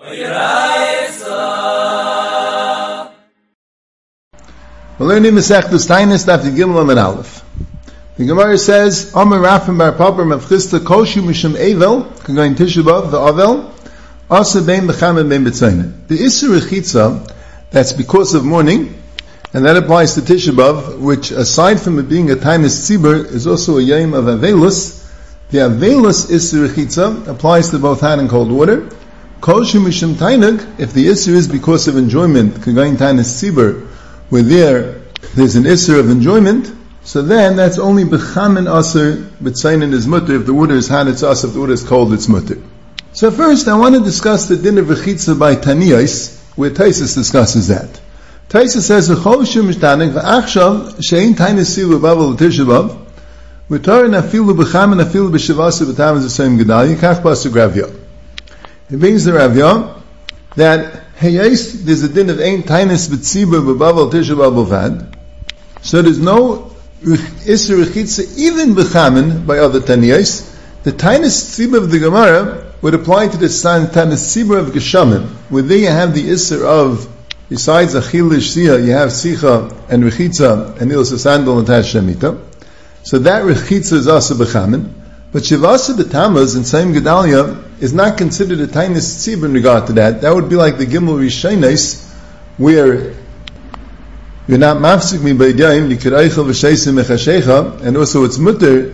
We're learning Masechtas Taanis Daf Gimel Amud Aleph. The Gemara says, Amar Rafim bar Papa Mavchista Koshu Mishum Evel, Kagain Tisha B'Av, the Avel, Asa Bein B'Cham and Bein B'Tzayna. The Isser Rechitza, that's because of mourning, and that applies to Tisha B'Av, which aside from it being a Taanis Tzibur, is also a Yom of Avelus. The Avelus Isser Rechitza applies to both hot and cold water. Koshu Mishum Tainug, if the Isser is because of enjoyment, Kagain Taanis Tzibur, where there's an Isser of enjoyment, so then that's only B'Cham and Aser, B'Tzayin is mutter. If the water is hot, it's Aser. If the water is cold, it's mutter. So first, I want to discuss the din of Rechitza by Taniyos, where Taisus discusses that. Taisus says, V'chol shum mishtanek, v'achshav, she'in Taanis Tzibur b'Avel l'Tisha B'Av, v'tor nafilu B'Cham and nafilu B'Shavasa B'Tam as Hashem Gedali, kach pasuk Rav Yah. It brings the Rav Yah that there's a din of ein Taanis B'Tzibur b'Avel Tisha B'Av Bovad, so there's no Isser Rechitza even B'Chamin by other Taniyos. The Taanis Tzibur of the Gemara would apply to the Taanis Tzibur of Geshamim, where there you have the Isser of, besides Achilish Siha, you have Sicha and Rechitza and Nilas Sandal and Tash Shemita. So that Rechitza is also B'Chamin. But Shivasa B'Tamaz and Saim Gedalia is not considered a Taanis Tzibur in regard to that. That would be like the Gimel Rishonos, where you're not mafsik mi b'yayim, l'kiraycha v'sheisim mechashecha, and also it's mutter,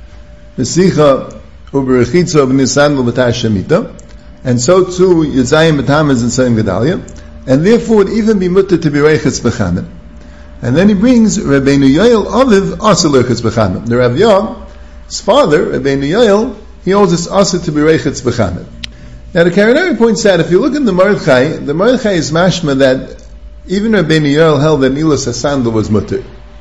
v'sicha u'berechitza v'nisandl b'tash shemita, and so too Yizayim b'tamaz and Saim Gedalia, and therefore it would even be mutter to be reichitz b'chamen. And then he brings Rabbeinu Yoel Aviv asa l'reichitz b'chamen. The Rav Yah's father, Rabbeinu Yoel, he holds it's asa to be reichitz b'chamen. Now the Karanari points out, if you look in the Mordechai is mashma that even Rabbeinu Yoel held that Nilas HaSandal was mutter.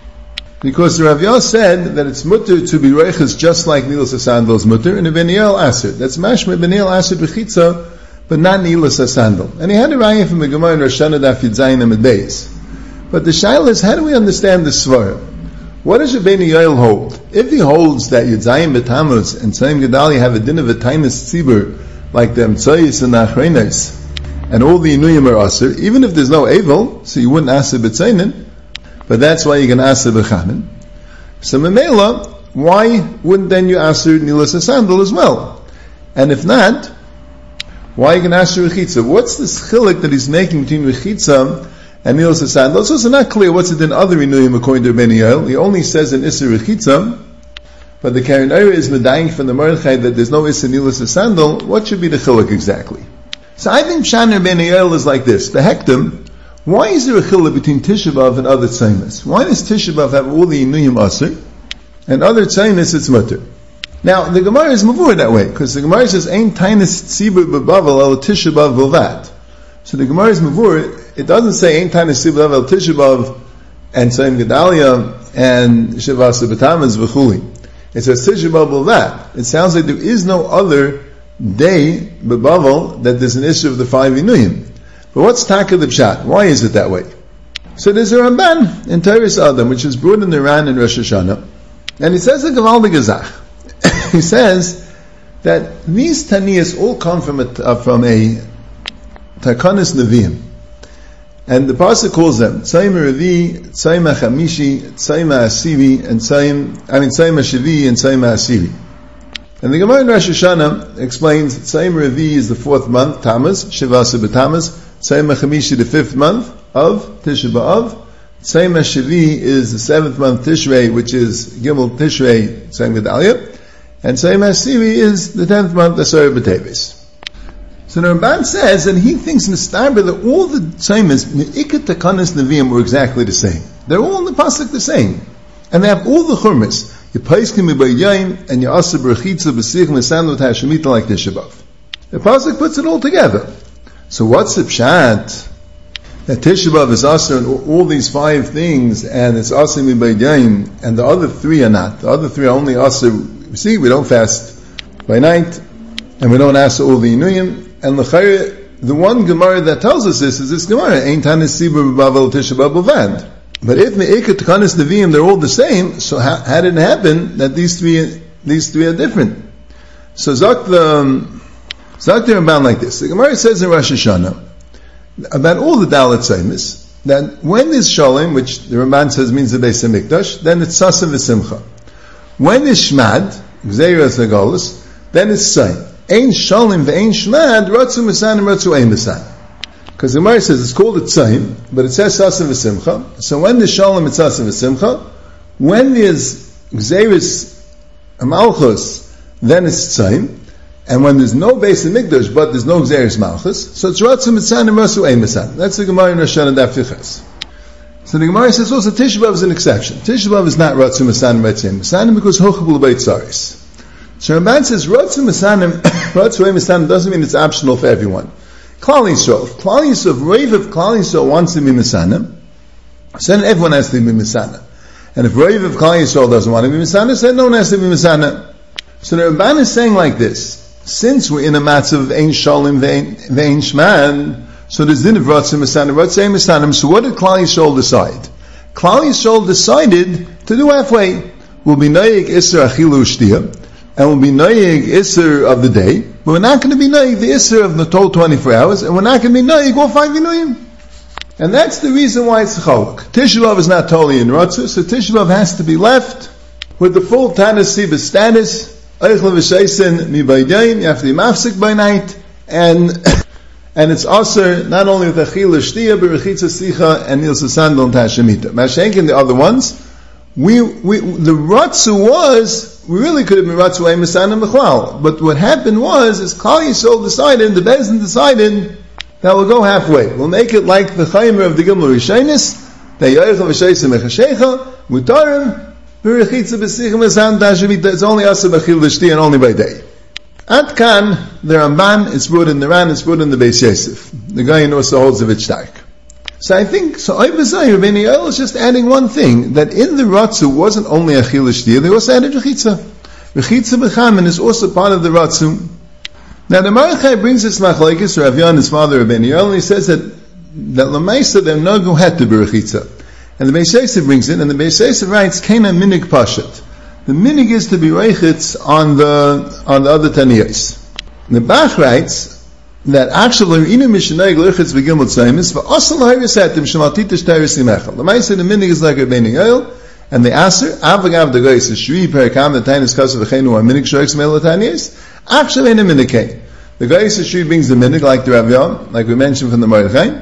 Because the Rav Yah said that it's mutter to be reichitz just like Nilas HaSandal is mutter, and Rabbeinu Yoel asid. That's mashma, Rabbeinu Yoel asid v'chitza, but not Nilas HaSandal. And he had a raya from the Gemara in Rosh Hashanah Daf Yudzayin Amud Beis. But the shaila is, how do we understand the svara? What does Rabbeinu Yoel hold? If he holds that Yudzayin B'Tamuz and Saim Gedalia have a din of a Taanis Tzibur, like the Emtzayis and the Achreinos, and all the Inuyim are Aser, even if there's no Evel, so you wouldn't Aser B'Tzainin, but that's why you can Aser B'Chamin. So Memela, why wouldn't then you Aser Nilas HaSandal as well? And if not, why you can Aser Rechitza? What's this chilik that he's making between Rechitza and Nilas HaSandal? It's also not clear what's it in other Inuyim according to Rabbeinu Yoel. He only says in Isser Rechitza, but the Karen Eira is medaying from the Mordechai that there's no Isser Nilas HaSandal. What should be the chilik exactly? So I think Pshan Rabbeinu Yoel is like this. The Hektim, why is there a chilik between Tisha B'Av and other tzaimas? Why does Tisha B'Av have all the Inuyim Aser, and other tzaimas it's mutter? Now, the Gemara is mavur that way, because the Gemara says, Ein Taanis Tzibur B'Avel El Tisha B'Av Vilvat. So the Gemara is mavur, it doesn't say Ein Taanis Tzibur B'Avel El Tisha B'Av and Saim Gedalia and Shivasa B'Tamaz V'chuli. It says Tisha B'Av Vilvat. It sounds like there is no other day B'Bavel that there's an issue of the 5 Inuyim. But what's Taka the Pshat? Why is it that way? So there's a Ramban in Teres Adam, which is brought in the Ran in Rosh Hashanah, and he says a Gavaldi Gazach. He says that these Taniyas all come from a Takanis Nevi'im. And the Pasuk calls them Tzayim Revi, Tzayim HaChamishi, Tzayim HaAsiri, and Tzayim HaShivi, and Tzayim HaAsiri. And the Gemara in Rosh Hashanah explains Tzayim Revi is the 4th month, Tammuz, Shivasa B'Tammuz, Tzayim HaChamishi the 5th month of Tisha B'Av, Tzayim HaShivi is the 7th month Tishrei, which is Gimel Tishrei, Tzayim Gedalia, and Tzayim HaSiri is the 10th month, Asar B'Teves. So the Ramban says, and he thinks Mistabra that all the Tzaymas, Me'ikat Takanis Nevi'im were exactly the same. They're all in the Pasuk the same. And they have all the Churmas. Yepaiskim B'Yayim and Ya'aseh B'Rechitza B'Sich Mesandot HaShemita like Tisha B'Av. The Pasuk puts it all together. So what's the Pshat? That Tisha B'Av is Aser and all these 5 things, and it's Aser B'Yayim, and the other 3 are not. The other 3 are only Aser. You see, we don't fast by night, and we don't Aser all the Inuyim, and the one Gemara that tells us this is this Gemara, Ein Taanis Tzibur B'Avel Tisha B'Av Bovad. But if Me'ekat Takanis Nevi'im, they're all the same, so how did it happen that these three are different? So Zak Zok the Ramban like this. The Gemara says in Rosh Hashanah about all the Dalet Seimis that when there's Shalom, which the Ramban says means the Beis HaMikdash, then it's Sasa v'Simcha. When there's Shmad, Gzeiras Nagolus, then it's Sain. Ein Shalom ve'ein Shmad, Ratzu Mesanim, Ratzu Ein Mesanim. Because the Gemara says it's called Tzaim, but it says Sasa v'Simcha. So when there's Shalom, it's Sasa v'Simcha. When there's Gzeiras Malchus, then it's Tzaim. And when there's no Beis HaMikdash, but there's no Gzeiras Malchus, so it's Ratzu Mesanim, Ratzu Ein Mesanim. That's the Gemara in Rosh Hashanah Daf Fiches. So the Gemara says also Tisha B'Av is an exception. Tisha B'Av is not Ratzu Mesanim, Ratzu Ein Mesanim because Hochabul Beit Tzaris. So Ramban says Ratzu Mesanim, Ratzu Ein Mesanim doesn't mean it's optional for everyone. Klal Yisrael, if Klal Klal Yisrael wants to be Mesanim, so then everyone has to be Mesanim. And if Reiv of Klal Yisrael doesn't want to be Mesanim, so then no one has to be Mesanim. So the Ramban is saying like this: since we're in a matzav of Ein Shalom ve'ein Shmad, so there's din of Ratzu Mesanim, Ratzu Ein Mesanim. So what did Klal Yisrael decide? Klal Yisrael decided to do halfway. We'll be Noyeg Isser Achilu U'Shtiyah, and we'll be Noyeg Isser of the day, but we're not going to be Noyeg the Isser of the total 24 hours, and we're not going to be Noyeg all 5 Yinuyim. And that's the reason why it's Chaluk. Tisha B'Av is not totally in Ratzu, so Tisha B'Av has to be left with the full Tanis Siva status. You have to be mafsik by night, and it's also not only with Achila Shtiyah, but Rechitza Sicha and Nilsa Sandal and Tashemita. Mashenk and the other ones, the Ratzu was, we really could have been Ratzu Ein Mesanim B'chlal, but what happened was, is Klal Yisrael decided, the Bezdin decided, that we'll go halfway. We'll make it like the Chaymer of the Gimel Rishonis, that Yoichel V'Sheisa Mechashecha, Mutarim, it's only Asa B'Achil V'Shti and only by day. At Kan, the Ramban, it's brought in the Ran, it's brought in the Beis Yosef. The guy who also holds of it stark. So I think, Oivazai, Rabbeinu Yoel is just adding one thing, that in the Ratzu wasn't only Achil V'Shti, they also added Rechitza. Rechitza B'Chamin is also part of the Ratzu. Now the Marachai brings this Machlekes, Rav Yon, his father, Rabbeinu Yoel, and he says that L'maisa, they're not going to have to be Rechitza. And the Beis Yosef brings it, and the Beis Yosef writes, Kena minig pashat. The minig is to be reichitz on the other taniyos. The Bach writes that actually inu mishnayig leichitz v'gimel tzaymis v'asal ha'irisatim shemaltitish teiris nimechal. The Maisa the minig is like Rabbeinu Yoel, and the Aser avagav the goyis shri perikam the tainis kasu v'cheinu ha'minig shoyks me'el taniyos. Actually in a minig. The goyis shri brings the minig like the Rav Yon, like we mentioned from the Mordechai.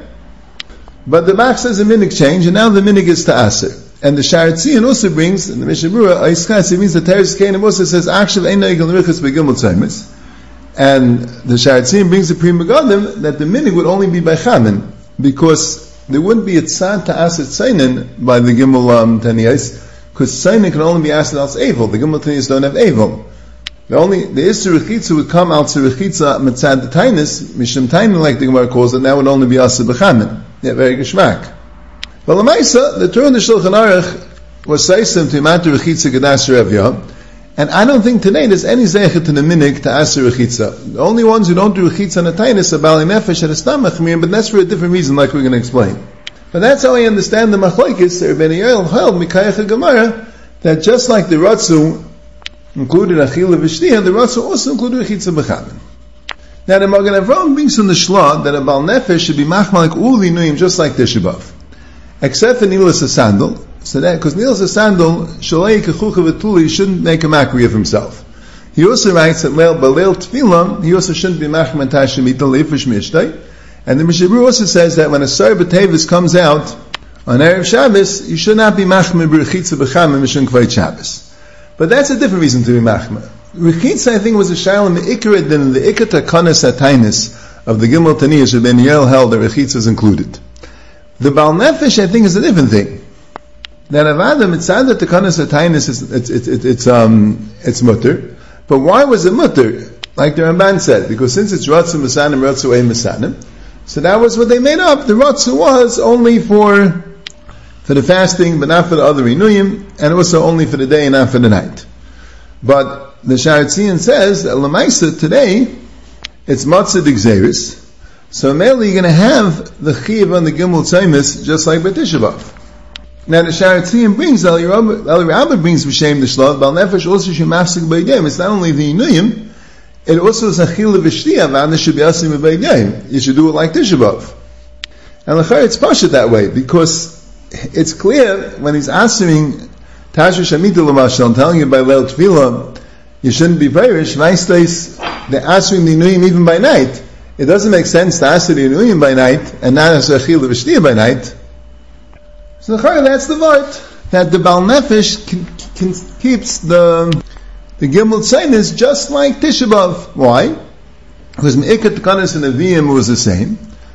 But the Bach says a minig change, and now the minig is to Aser. And the Sharetzian also brings, in the Mishnah Berurah, it means the Teres Keinim also says, actually, Ein Noegel Nerichas Begimel Tzaimis. And the Sharetzian brings the Pri Megadim that the minig would only be by Chamin, because there wouldn't be a tzad to Aser Tzainin by the Gimel Taniyos, because Tzainin can only be Aser Al Eivel. The Gimel Taniyos don't have Eivel. The Isser Rechitza would come out to Rechitza Mitzad the Tainis, Mishim Tainin, like the Gemara calls it, and that would only be Aser B'Chamin. Yeah, very geschmack. But Lamaisa, the Torah in the Shulchan Aruch was Saisim to Matur Rechitza Gedas Rav Yon, and I don't think today there's any Zeichet in the Minig to Aser Rechitza. The only ones who don't do Rechitza on the Tainis are Bali Nefesh and Estam Machmir, but that's for a different reason, like we're going to explain. But that's how I understand the Machlokes, Rabbeinu Yoel held Mikayach Gemara, that just like the Ratzu included Achila V'Shtiyah, the Ratzu also included Rechitza B'Chamin. Now the Magen Avraham brings from the Shla that a Baal Nefesh should be machmal like all the Inuyim, just like Tisha B'Av, except for Nilas Sandal. So that because Nilas Sandal Shalei Kechucha V'Tuli shouldn't make a mockery of himself. He also writes that Baleil Tefillah he also shouldn't be machmal Tashemita Leifish Mishtei. And the Mishnah Berurah also says that when a Sar B'Tevis comes out on Erev Shabbos, you should not be machmal B'Rechitza B'Chamin Mishum Kvayt Shabbos. But that's a different reason to be machmal. Rechitza, I think, was a shayla me'ikeret than the ikata kanas atainis of the Gimel Taniyos Rabbeinu Yoel held that Rechitza is included. The Baal Nefesh, I think, is a different thing. That avada mitzad that the kanas atainis it's mutter, but why was it mutter? Like the Ramban said, because since it's Ratzu Mesanim, Ratzu Ein Mesanim, so that was what they made up. The Ratzu was only for the fasting, but not for the other Inuyim, and also only for the day and not for the night. But the Sharetzian says that Lamaisa today it's Matzah D'Gzeris, so mainly you're going to have the Chiv on the Gimel Tzaimis just like B'Tisha B'Av. Now the Sharetzian brings Eli Rabbah brings B'Shem the Shlav Baal Nefesh also Shemafsik B'Yedem. It's not only the Inuyim, it also is achila v'shtiya, v'ana should be asim b'bayim. You should do it like Tisha B'Av. And l'chayr it's pashut that way, because it's clear when he's answering Tasha Shamita l'mashal, and telling you by Leil Tefillah, you shouldn't be perish, they're answering the Inuyim even by night. It doesn't make sense to answer the Inuyim by night, and not answer achila v'shtiya by night. So l'chayr, that's the vart, that the Baal Nefesh keeps the Gimel Tzeinis just like Tisha B'Av. Why? Because Me'ikat Tekanos and Nevi'im was the same.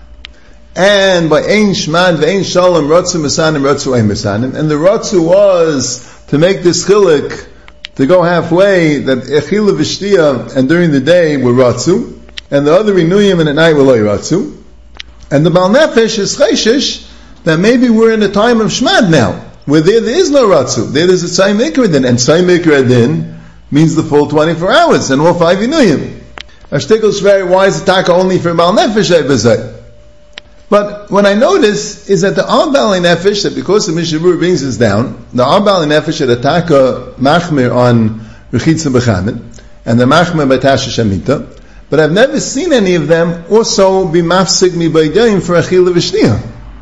And by Ein Shmad, Ve'ein Shalom, Ratzu Mesanim, Ratzu Ein Mesanim. And the Ratzu was to make this chilik, to go halfway, that Echila V'Shtiya, and during the day were Ratzu, and the other Inuyim and at night were Loi Ratzu. And the Baal Nefesh is Chayshish, that maybe we're in a time of Shmad now, where there is no Ratzu. There's a Tzayim Ikra Din, and Tzayim Ikra Din means the full 24 hours, and all 5 Inuyim. Ashtikal Shver, why is the Taka only for Baal Nefesh Eibazai? But what I notice is that the Al Bali Nefesh, that because the Mishabur brings us down, the Al Bali Nefesh at Ataka Machmir on Rechitza B'Chamed, and the Machmir by Tasha Shamita, but I've never seen any of them also be Mafsik Mi Baydayim for Achila V'Shniyah.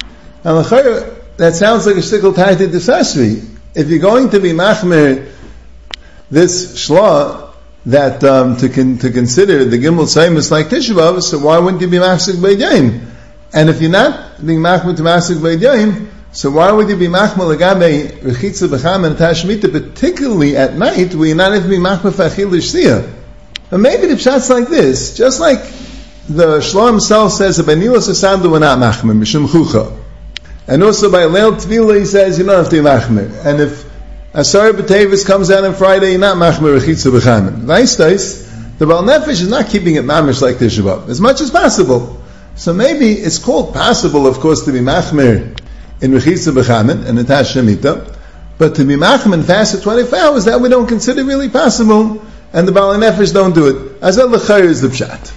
And that sounds like a shtickle taita desasri. If you're going to be Machmir this Shla, that to consider the Gimel Tzeimis like Tisha B'Av, so why wouldn't you be Mafsik Baydayim? And if you're not being machmir to masik b'yayim, so why would you be machmir legabe rechitza b'cham and tashmita, particularly at night, where you're not even being machmir for achil l'shtiya? And maybe the pshat's like this, just like the Shlomo himself says that by Nilos Asandu we're not machmir, mishum chucha. And also by Leil Tvila he says you don't have to be machmir. And if Asar B'Tevis comes out on Friday, you're not machmir rechitza b'cham. Vaistais, the Baal Nefesh is not keeping it mamish like Tisha B'Av, as much as possible. So maybe it's called possible, of course, to be machmir in Rechitza B'Chamen and Natash Shemitah, but to be machmir and fast for 24 hours, that we don't consider really possible, and the Baal Nefesh don't do it. Azal L'chayr is the pshat.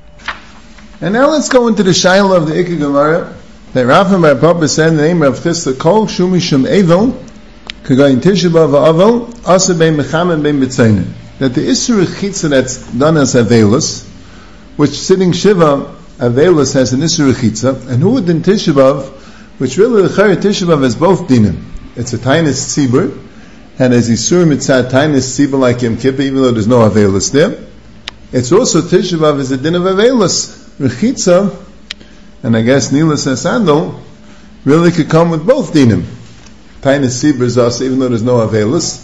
And now let's go into the Shaila of the Ikka Gemara, that Rav and Bar Papa said in the name of Chisda, Kol Shumi Shem Evel, Kagayin Tisha B'Av Avel, Asa Bein Mechamen Bein B'Tzainin. That the Isra Rechitza that's done as Avelus, which sitting Shiva, Avelus has an Isra Rechitza, and who would in Tisha B'Av, which really the Chayr Tisha B'Av has both dinim. It's a Tainis Tzibur, and as Yisur Mitzah Tainis Tzibur like Yom Kippur, even though there's no Avelus there. It's also Tisha B'Av is a din of Avelus. Rechitza, and I guess Nilas Asandal, really could come with both dinim. Tainis Tzibur is also, even though there's no Avelus,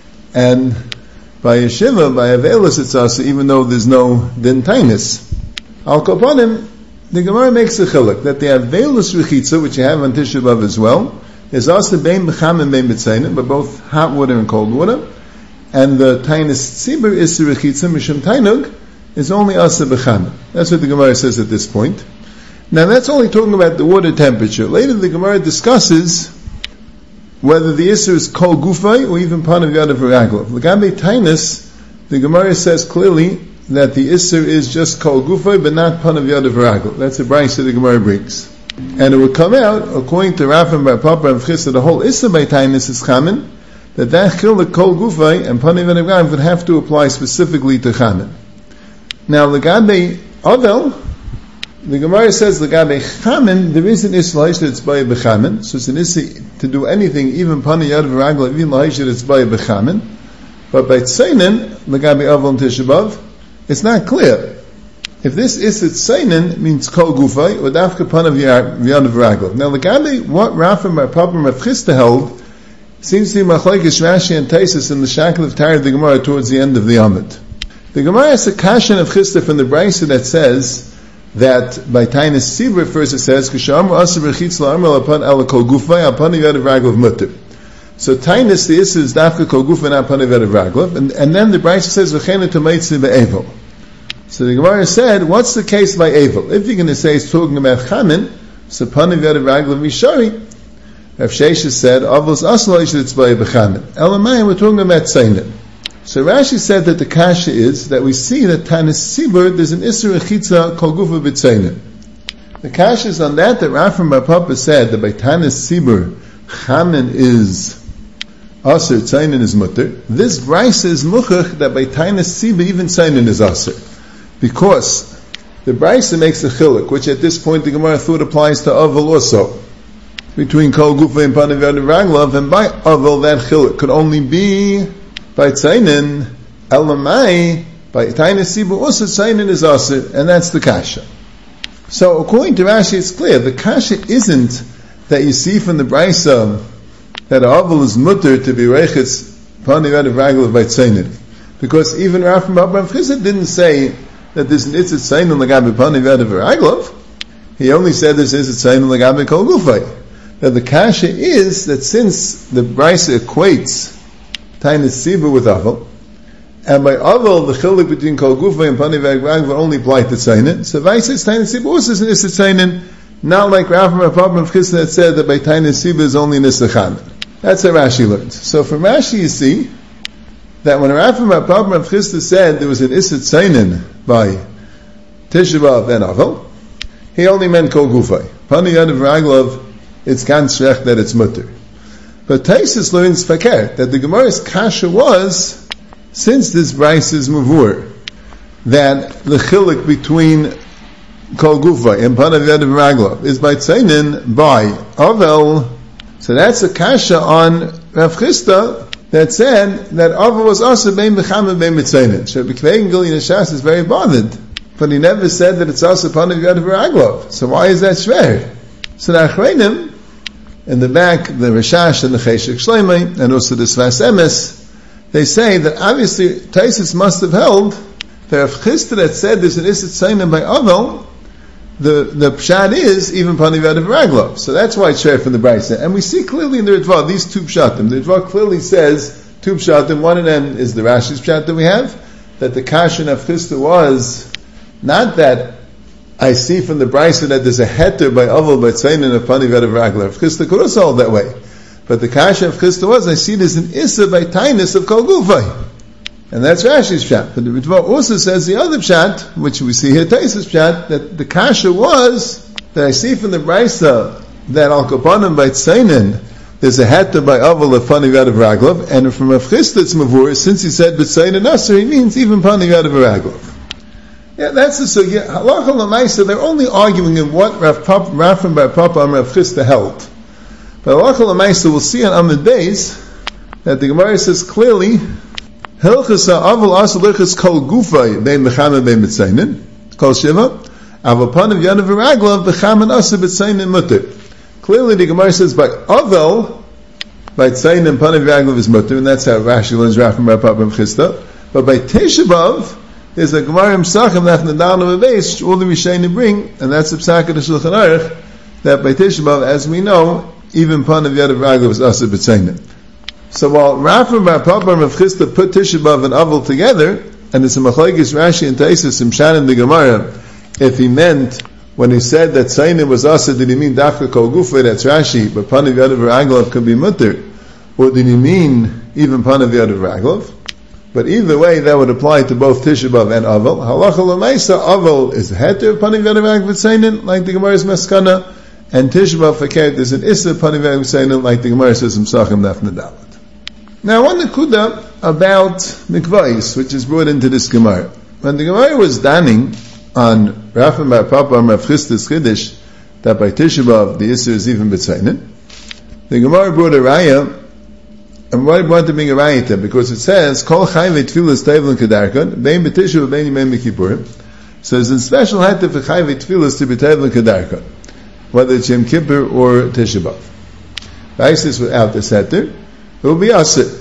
and by Yeshiva, by Avelus it's also, even though there's no din Tainis. Al Koponim, the Gemara makes a chiluk that the Avelus Rechitza, which you have on Tisha B'Av as well, is also Bein B'Cham and Bein B'Tzeinim, but both hot water and cold water. And the Tainis Tzibur is the Rechitza, Mishum Tainug, is only Asa B'Cham. That's what the Gemara says at this point. Now that's only talking about the water temperature. Later the Gemara discusses whether the Isser is Kol Gufay or even Panav Yadav Raglav. L'gabe Tainis, the Gemara says clearly that the Isser is just Kol Gufay, but not Panav Yadav Raglav. That's a brayso that the Gemara brings. And it would come out, according to Rav and Bar Papa and Chisda, the whole Isser by Tainis is Chamin, that Chiluk Kol Gufay and Panav Yadav Raglav would have to apply specifically to Chamin. Now, L'gabe Avel, the Gemara says L'gabe Chamin, there is an Isser L'haish that it's by B'Chamin, so it's an Isser to do anything, even Panav Yadav Raglav, even L'haish that it's by B'Chamin. But by Tzainin, L'gabe Avel and Tisha B'Av, it's not clear. If this Isser Tzainin means Kol Gufay, or Dafka Panav Yadav Raglav. Now, L'gabe, what Rav and Bar Papa and Rav Chisda held, seems to be Machlekes Rashi and Taisus in the Shakel of Tareh the Gemara towards the end of the Amud. The Gemara has a kashan of Chisda from the brayso that says that by Tainis Tzibur first it says K'shamar Asa Rechitz La'amar L'Pan Ala Kol Gufay Apanav Yadav Raglav Mutter. So Tainis the Isser is Dafka Kol Gufay and Apanav Yadav Raglav, and then the brayso says V'chena Tomeitzi Be'evel. So the Gemara said, what's the case by Evel? If you're going to say it's talking about Chamin, so Panav Yadav Raglav Mishari, Rav Sheshes said Avos Asloish it's by B'Chamin. Elamai we're talking about Tzainin. So Rashi said that the kasha is that we see that Tainis Tzibur there's an Isser Rechitza Kol Gufa B'Tzainin. The kasha is on that Rav and Bar Papa said that by Tainis Tzibur Chamin is Aser Tzainin is mutter. This Braisa is muchach that by Tainas Siba even Tzainin is Aser. Because the Braisa makes a chiluk, which at this point the Gemara thought applies to Aval also. Between Kol Gufa and Panav Yad Raglav, and by Aval that chiluk could only be by Tzainin, Elamai, by Tainas Siba also Tzainin is Aser, and that's the Kasha. So according to Rashi it's clear, the Kasha isn't that you see from the Braisa that Aval is mutter to be Reichitz Panav Yad Raglav by Tzainin. Because even Rav Chisda didn't say that there's an Itzit Tzainin Lagabi Panav Yad Raglav. He only said this is Itzit Tzainin Lagabi Kol Gufay. That the Kasha is that since the Braisa equates Tainas Siba with Aval, and by Aval the chiluk between Kol Gufay and Panav Yad Raglav only apply to Tzainin, so Vaisa Tainas Siba also is an Itzit Tzainin, not like Rav Chisda that said that by Tainas Siba is only an Itzit Tzainin. That's how Rashi learns. So from Rashi you see that when Rav Chisda said there was an Itzit Tzainin by Tisha B'Av and Aval, he only meant Kol Gufay. Panav Yad Raglav, it's ganz recht that it's mutter. But Taisus learns fakir, that the Gemara's kasha was, since this Braisa is mavur, that the chiluk between Kol Gufay and Panav Yad Raglav is by Tzainin by Aval. So that's a kasha on Rav Chisda that said that Aval was also bein b'chama bein b'tzainin. So B'kvei Gilyon Shas is very bothered, but he never said that it's also Panav Yad Raglav. So why is that shver? So the Achreinim, in the back, the Rishash and the Cheshek Shleimai, and also the Sfas Emes, they say that obviously Taisus must have held that Rav Chisda that said there's an Itzit Tzainin by Aval, the pshat is even Panav Yad Raglav. So that's why it's shared from the Braisa. And we see clearly in the Ritva, these two pshatim. The Ritva clearly says two pshatim. One of them is the Rashi's pshat that we have, that the Kashan of Chisda was not that I see from the Braisa that there's a heter by Aval by Tzainin of Panav Yad Raglav. Chisda could also hold that way. But the Kasha of Chisda was, I see there's an Issa by Tainis of Kol Gufay. And that's Rashi's pshat. But the Ritva also says the other pshat, which we see here, Taisus pshat, that the Kasha was, that I see from the Braisa, that Al Kapanim by Tzainin, there's a heter by Aval of Panav Yad Raglav, and from Rav Chisda it's mavur, since he said B'Tzainin Aser, he means even Panav Yad Raglav. Yeah, that's the sugya. Halacha l'maisa, they're only arguing in what Rav and Bar Papa and Rav Chisda held. But halacha l'maisa, we'll see on Amud Beis that the Gemara says clearly, Hilchas ha'aval asa l'chas kol gufay bein b'chama bein b'tzainin kol shiva aval panav yad v'raglav b'chama asa b'tzainin mutter. Clearly the Gemara says by aval by tzainin panav raglav is mutter, and that's how Rashi learns Rav and Bar Papa and Chisda. But by Tisha B'Av is a Gemara Psachim that in the down of a base, all the Rishayim bring, and that's the Psach of the Shulchan Aruch, that by Tisha B'Av, as we know, even Panav Yad Raglav is Asa B'Tzainin. So while Rav and Bar Papa and Rav Chisda put Tisha B'Av and Aval together, and it's a Machlokes Rashi and Taisus in Pshat in the Gemara, if he meant, when he said that Tzainin was Asa, did he mean Dafka Kol Gufay, that's Rashi, but Panav Yad Raglav could be Mutter, or did he mean even Panav Yad Raglav? But either way, that would apply to both Tisha B'Av and Aval. Halacha l'maisa, Aval is heter Panav Yad Raglav B'Tzainin, like the Gemara's Meskana, and Tisha B'Av Fakert is an Issa Panav Yad B'Tzainin, like the Gemara says in Psachim Daf Nedalet. Now, one nekuda about mikvahis, which is brought into this Gemara. When the Gemara was danning on Rav and Bar Papa and Rav Chisda's Chiddush, that by Tisha B'Av the Issa is even B'Tzainin, the Gemara brought a raya. And why want to bring a raya? Because it says, Kol chayve tefillas tevlin kedarkon, bein b'tisha v'bein yimei mekippurim. So there's a special heter for chayve tefillas to be tevlin kedarkon, whether it's Yom Kippur or Tisha B'Av. Vaisis without this heter, it will be asir.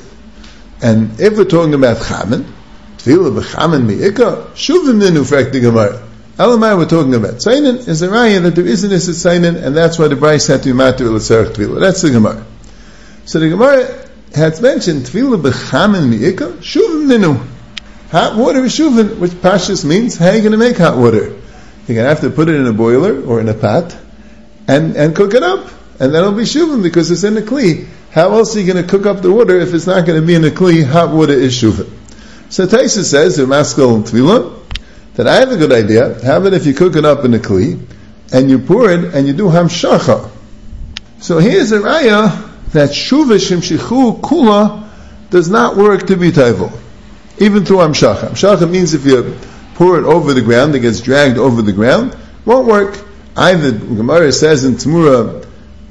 And if we're talking about chamen, tefillah b'chamen mi'ika, shuvim ninu frak the Gemara. Elamai we're talking about. Tzainin is a raya that there is an isit tzainin, and that's why the Bryce had to be matter l'tzarech tefillah. That's the Gemara. So the Gemara had mentioned tefillah b'chamen mi'ika, shuvim ninu. Hot water is shuvim, which pashtus means, how are you going to make hot water? You're going to have to put it in a boiler or in a pot and cook it up. And then it'll be shuvim because it's in a kli. How else are you going to cook up the water if it's not going to be in a kli? Hot water is shuvim. So Taisa says, the maskal tefillah, that I have a good idea. How about if you cook it up in a kli and you pour it and you do hamshacha? So here's a raya that Shuva Shimshichu Kula does not work to be Taivel, even through Amshacha. Amshacha means if you pour it over the ground, it gets dragged over the ground, won't work. Either Gemara says in Tzmura,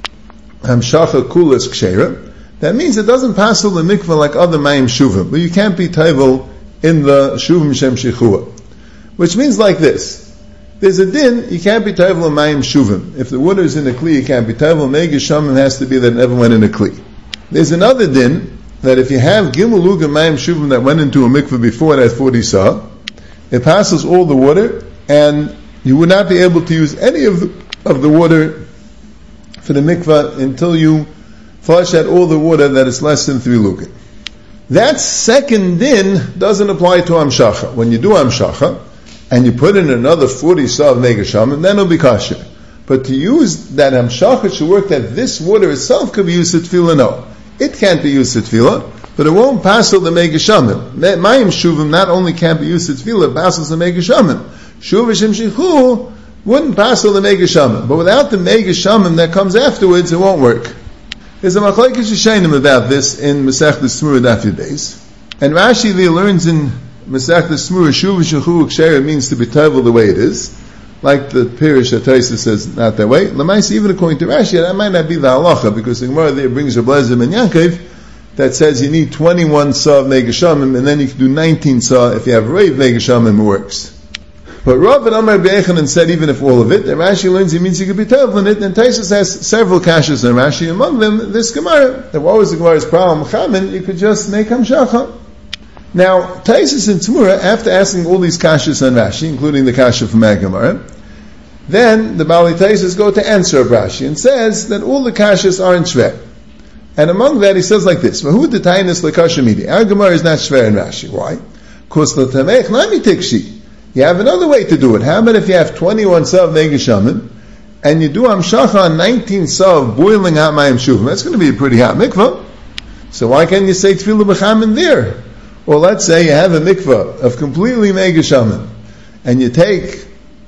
Amshacha Kula is Kshera. That means it doesn't pass the mikvah like other Mayim Shuvim, but you can't be Taivel in the Shuvim Shem Shechua. Which means like this. There's a din, you can't be Taivel in Mayim Shuvim. If the water is in a Kli, you can't be Taivel. Mega Shamim has to be that it never went in a Kli. There's another din, that if you have Gimel Uga Mayim Shuvim that went into a mikvah before that 40 sah, it passes all the water, and you would not be able to use any of the water for the mikvah until you flush out all the water that is less than 3 lukim. That second din doesn't apply to Amshacha. When you do Amshacha, and you put in another 40 sah of Mega Shamim, then it'll be kosher. But to use that Amshacha should work that this water itself could be used to tefillah, no. It can't be used to tefillah, but it won't pass the Mega Shamim. Mayim Shuvim not only can't be used to tefillah, it passes the Mega Shamim. Shuva Shem Shichu wouldn't pass the Mega Shamim. But without the Mega Shamim that comes afterwards, it won't work. There's a machlekes shaynim about this in Masechtas Tzmura Daf Yud Beis, and Rashi there learns in Masechtas Tzmura Shuv Shechu Kshera means to be taivel the way it is, like the Pirish that Taisa says not that way. L'maisa, even according to Rashi, that might not be the halacha, because the Gemara there brings Reb Lezer ben Yaakov that says you need 21 sah of Mega Shamim, and then you can do 19 sah if you have Reiv Mega Shamim, it works. But Rav and Amar Be'echanan said even if all of it, and Rashi learns it means you could be taivel in it, and Taisus has several kashas in Rashi, among them this Gemara. That what was the Gemara's problem? Chamin, you could just make Hamshacha. Now, Taisus and Tzmura, after asking all these kashas on Rashi, including the kasha from Gemara, then the Bali Taisus go to answer Rashi and says that all the kashas are in Shver. And among that he says like this, Vahu detainis lekasha midi. Our Gemara is not Shver in Rashi. Why? Because l'tamech nami tikshi. You have another way to do it. How about if you have 21 sah of Mega Shamim, and you do Amshacha on 19 sah of boiling hot Mayim Shuvim? That's going to be a pretty hot mikvah. So why can't you say Tefillah B'chamin there? Or let's say you have a mikvah of completely Mega Shamim, and you take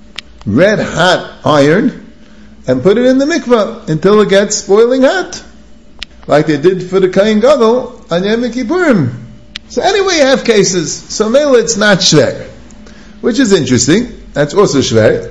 red hot iron, and put it in the mikvah until it gets boiling hot. Like they did for the Kohen Gadol on Yom Kippurim. So anyway, you have cases. So Mela, it's not Shver. Which is interesting. That's also shver.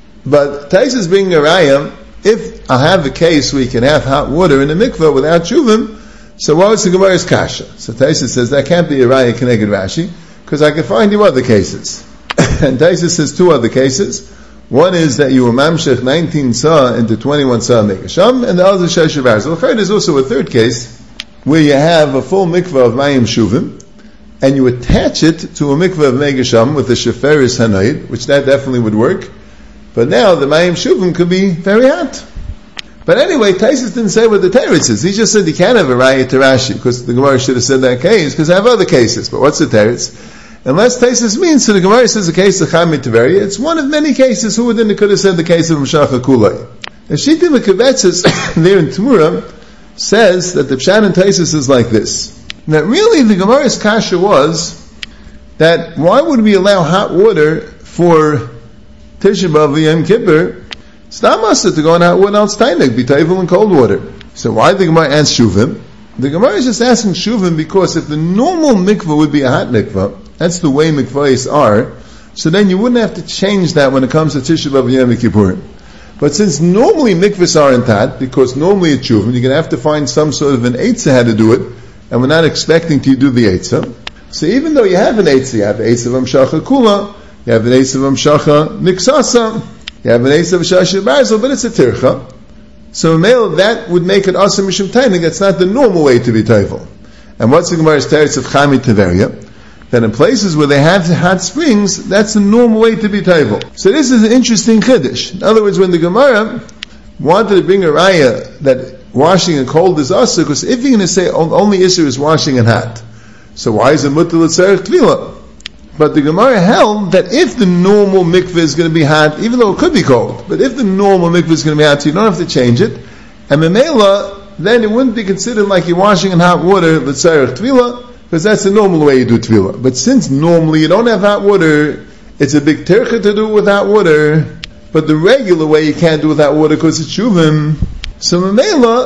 But Taisus being a raya, if I have a case where you can have hot water in a mikveh without shuvim, so what was the Gemara's kasha? So Taisus says that can't be a raya keneged Rashi, because I can find you other cases. And Taisus says 2 other cases. One is that you were mamshech 19 sah into 21 sah megasham, and the other is shesh shavar. So there's also a third case where you have a full mikveh of mayim shuvim, and you attach it to a mikveh of Megasham with a Sheferis Hanayid, which that definitely would work. But now the Mayim Shuvim could be very hot. But anyway, Taisus didn't say what the teretz is. He just said you can't have a raya to Rashi, because the Gemara should have said that case, because I have other cases. But what's the teretz? Unless Taisus means, so the Gemara says the case of Chami Tiberia, it's one of many cases. Who then could have said the case of Mashacha Kulai? The Shita Mekabetzes there in Tzmura says that the Pshat in Taisus is like this. That really the Gemara's kasha was that why would we allow hot water for Tisha B'Av Yom Kippur? It's not mustard to go on hot water outside, be taivel in cold water. So why did the Gemara ask Shuvim? The Gemara is just asking Shuvim because if the normal mikvah would be a hot mikvah, that's the way mikvahs are, so then you wouldn't have to change that when it comes to Tisha B'Av Yom Kippur. But since normally mikvahs aren't hot, because normally it's Shuvim, you're going to have to find some sort of an eitzah how to do it, and we're not expecting to do the Eitzah. So even though you have an Eitzah, you have the Eitzah of Amshacha Kula, you have an Eitzah of Amshacha Miksasa, you have an Eitzah of Shashi Barzel, but it's a Tircha. So male, that would make it Asa Mishum Tainik. That's not the normal way to be Taivel. And what's the Gemara's teretz of Chami Tiberia? That in places where they have hot springs, that's the normal way to be Taivel. So this is an interesting Chiddush. In other words, when the Gemara wanted to bring a raya that washing in cold is asa, because if you're going to say only issue is washing in hot, so why is it mutter l'tzarech tvila? But the Gemara held that if the normal mikveh is going to be hot, even though it could be cold, but if the normal mikveh is going to be hot, so you don't have to change it, and memela, then it wouldn't be considered like you're washing in hot water l'tzarech tvila, because that's the normal way you do tvila. But since normally you don't have hot water, it's a big tercha to do it with hot water, but the regular way you can't do it with hot water because it's shuvim. So Mamela,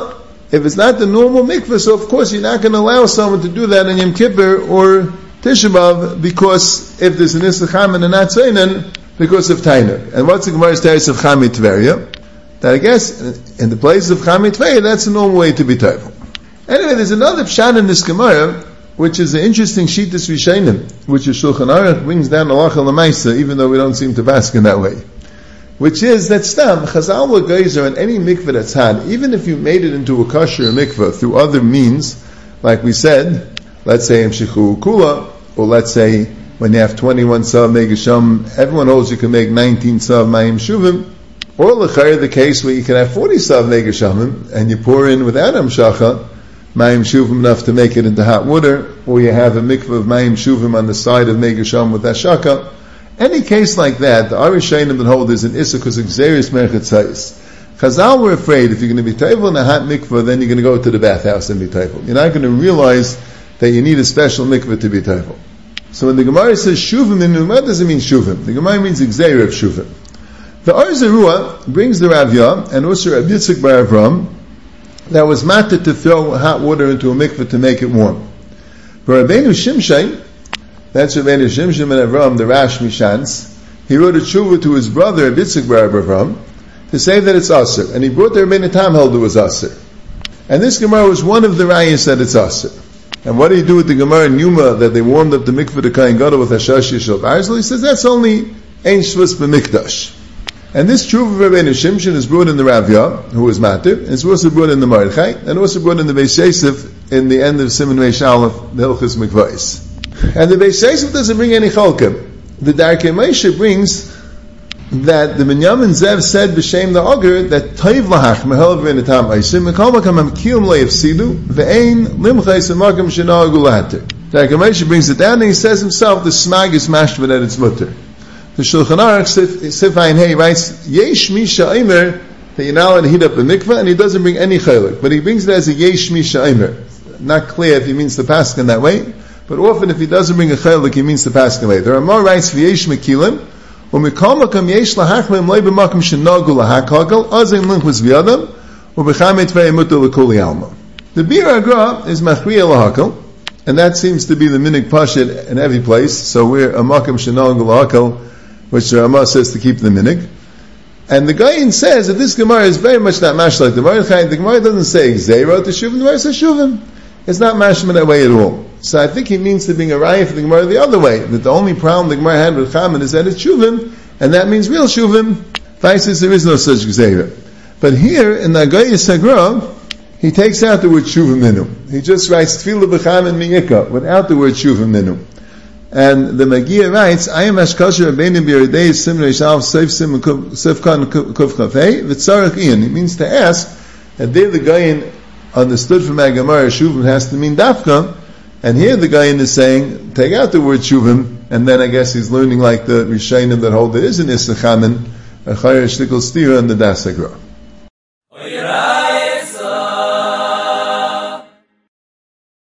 if it's not the normal mikveh, so of course you're not going to allow someone to do that in Yom Kippur or Tisha B'Av, because if there's an Issa Chamin and not Zainin, because of Tainuk. And what's the Gemara's teretz of Chami Tveria? That I guess, in the place of Chami Tveria, that's the normal way to be tevel. Anyway, there's another pshat in this Gemara, which is an interesting Shittas Rishonim, which is Shulchan Aruch brings down Halacha L'Maisa, even though we don't seem to bask in that way. Which is that Stam, Chazal will geyser on any mikveh that's had, even if you made it into a kosher mikveh through other means, like we said, let's say Imshichu Kula, or let's say when you have 21 Sav Megasham, everyone holds you can make 19 Sav Mayim Shuvim, or L'chayr, the case where you can have 40 Sav Megashamim, and you pour in without Amshacha, Mayim Shuvim enough to make it into hot water, or you have a mikveh of Mayim Shuvim on the side of Megasham with Ashaka. Any case like that, the Arishayim that hold is an Issa because Xeris Merchet Sayis. Chazal were afraid if you're going to be tevel in a hot mikveh, then you're going to go to the bathhouse and be tevel. You're not going to realize that you need a special mikveh to be tevel. So when the Gemara says Shuvim Minu, what does it mean Shuvim? The Gemara means Xer of Shuvim. The Ar Zarua brings the Ravya and also Rabbi Yitzchak bar Avram that was matter to throw hot water into a mikveh to make it warm. For Rabbeinu Shimshai, that's Rabbeinu Shimshon ben Avram, the Rash Mishans, he wrote a tshuva to his brother Rabbi Yitzchak bar Avram to say that it's Aser, and he brought the Rabbeinu Tam held it was Aser. And this Gemara was one of the rayas that it's Aser. And what do you do with the Gemara in Yuma that they warmed up the mikveh to Kain Gadol with Hashash Yishal Barzal? He says that's only Ein Shvus b'Mikdash. And this truth of Rabbeinu Shimshon is brought in the Ravya, who was Matir, and it's also brought in the Mordechai, and also brought in the Beis Yosef in the end of Siman Reish Aleph, the Hilchos Mikvahis. And the Beis Yosef doesn't bring any chalkim. The Darkei Moshe brings that the Binyamin Zev said b'shem the Oger that Toiv lahach mehel v'netam aisim mekol makam hamkiyum le'yafsidu ve'ein limchais v'makam shenagu lahater. Darkei Moshe brings it down and he says himself the smag is mashvad at its mutter. The Shulchan Aruch Sif Ayin Hey writes Yesh Misha Eimer that you're not allowed to heat up a mikveh, and he doesn't bring any chaylik, but he brings it as a Yesh Misha Eimer. Not clear if he means the paskin that way, but often if he doesn't bring a chaylik, he means the paskin way. There are more rights for Yesh Mekilim, or Mikal Makam Yesh Lahachlim Lei B'Makam Shenagu Lahakagel Azayin Linchus V'Yadam or B'Chamet Ve'emutu L'Kuli Alma. The Bir Agra is Machriya Lahakal, and that seems to be the minig pashit in every place. So we're a Makam Shenagu Lahakal, which the Ramah says to keep the minig. And the Gayin says that this Gemara is very much not mash like the Mordechai. The Gemara doesn't say Xeira to Shuvim, the Gemara says Shuvim. It's not mashma that way at all. So I think he means to bring a raya for the Gemara the other way, that the only problem the Gemara had with Chaman is that it's Shuvim, and that means real Shuvim. Vices, there is no such Xeira. But here, in the Agaya Sagra, he takes out the word Shuvim Minu. He just writes Tfilah B'Chaman Miyika, without the word Shuvim Minu. And the Magia writes, I am Ashkasher Rabbeinu B'Yeridei Simrei Shalv Seif Sim Sifkan Kuf Chafei V'tzarech Ian. It means to ask, and there the Gayin understood from Agamar Shuvim has to mean Dafka, and here the Gayin is saying, take out the word Shuvim, and then I guess he's learning like the Rishayim that hold there is an Issa Chamin, a Chayr Shtikl Stira, and the Dasagra.